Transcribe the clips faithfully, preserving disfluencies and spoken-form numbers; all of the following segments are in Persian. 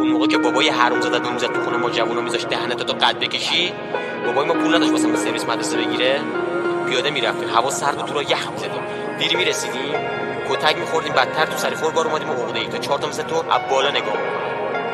اون موقع که بابای حرومزاده رو میزد تو خونه ما جوونا میذاشت دهنتو تو قد بکشی، بابای ما پول نداشت واسه ما سرویس مدرسه بگیره، پیاده میرفتیم، هوا سرد و تو را یخ میزدیم، دیری میرسیدیم کتک میخوردیم، بدتر تو سری خوربار اومدیم و عقده‌ای تا چهار تا مثل تو از بالا نگاه میکنن.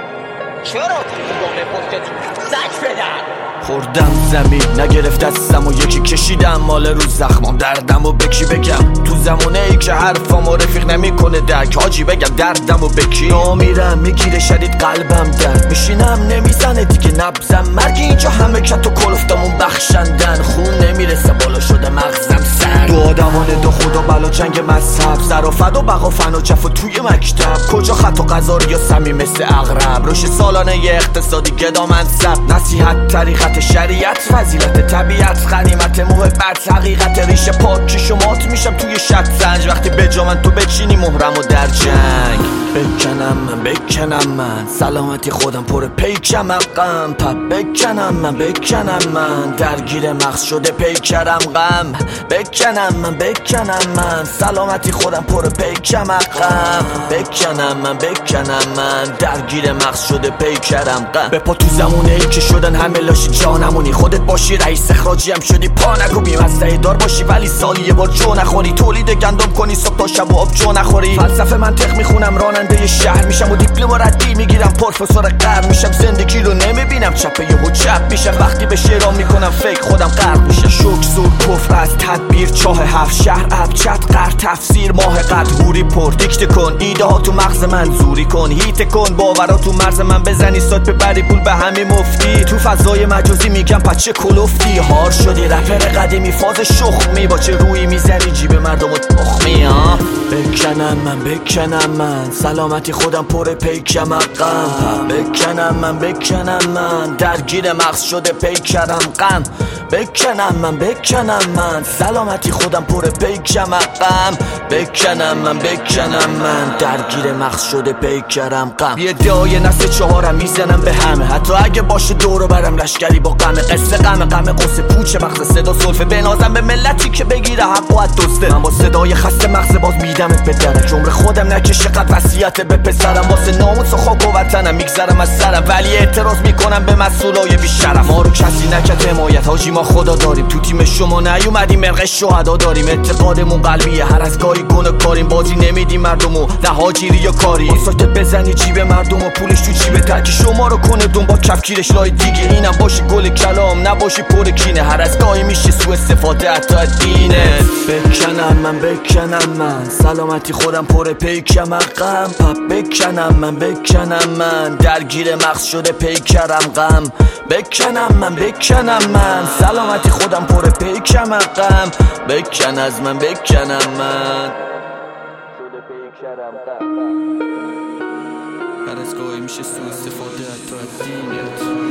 چرا تو گامه پشتت زج بدن؟ خوردم زمین نگرفت دستم و یکی کشیدم مال رو زخمام، دردم و بکی بگم تو زمونه ای که حرفامو رفیق نمیکنه درک، حاجی بگم دردم و بکی نامیرم میگیره شدید قلبم درد میشینم نمیزنه دیگه نبزم، مرگ اینجا همه کت و کلفتمون بخشندن، خون نمیرسه بالا شده مغزم سر، دو آدمانه دو خدا بلا جنگ مذهب، سر و فد و بقا فن و جف و توی مکتب، کجا خط و قضاری یا سمی مثل اغرب، روش سالانه ی اقتصادی گدا منصب، نصیحت طریقت شریعت فضیلت طبیعت غنیمت محبت حقیقت ریشه پاکی شمات میشم توی شطرنج، وقتی به جا من تو بچینی مهرم و در جنگ بکنم من بکنم من سلامتی خودم پر پیکم غم پپ بکنم من بکنم من درگیر مغز شده پیکرم غم بکنم من بکنم من سلامتی خودم پر پیکم غم بکنم من بکنم من درگیر مغز شده پیکرم غم به پا تو زمونه ای که شدن همه لاشی جانمونی، خودت باشی رئیس اخراجی هم شدی پا نگو بی‌مزه دار باشی ولی سالی یه بار جو نخوری، تولید گندم کنی صبح تا شب و آب جو نخوری، فلسفه منطق میخونم راننده شهر میشم و دیپلم ردی میگیرم پروفسور قرن میشم، زندگی رو نمیبینم چپه یهو چپ میشم، وقتی به شعرها میکنم فکر خودم غرق میشم، شوک زور کفر از تدبیر چاه هفت شهر اب چت قر تفسیر ماه قد هوری پر دیکته کن ایده ها تو مغز من زوری کن هیت کن باورا تو مرز من بزنی سات ببری پول به همین مفتی، تو فضای مجازی میگم پچه کلوفتی هار شدی رپر قدیمی فاز شخمی با چه روی میزنی جیب مردم و تخمی ها بکنم من بکنم من سلامتی خودم پر پیکم غم بکنم من بکنم من درگیر مغز شده پیکرم غم بکنم من بکنم من سلامتی خودم پر پیکم غم بکنم من بکنم من درگیر مغز شده پیکرم غم یه دای نسل چهارم میزنم به همه حتی اگه باشه دورو برم لشکری با غم قصه غم غم قصه پوچه مغز صدا سلفه بنازم به ملتی که بگیره حق و از دوسته، من با صدای خسته مغز باز میدمت به درک عمر خودم نکشه قد وصیت به پسرم، واسه ناموس و خاک و وطنم میگذرم از سرم ولی اعتراض میکنم به مسئولای بیشرف، ما رو کسی نکرد حمایت حاجی ما خدا داریم، تو تیم شما نیومدیم مرغ شهدا داریم، اعتقادمون قلبیه هر از گاهی گناه کاریم، بازی نمیدیم مردمو نه هاجیری یا کاری، ساکت بزنی جیب مردم و پولش تو جیب ترکی شما رو کنه دون با کفگیرش لای دیگه، اینم باشی گل کلام نباشی پر کینه، هر از گاهی میشه سوء استفاده حتی دینه بکنم من بکنم من سلامتی خودم پر پیکم غم پپ بکنم من بکنم من درگیر مغز شده پیکرم غم بکنم من بکنم من سلامتی خودم پر پیکم غم بکن از من بکنم من شده پیکرم غم هر از گاهی میشه سوء استفاده حتی دینه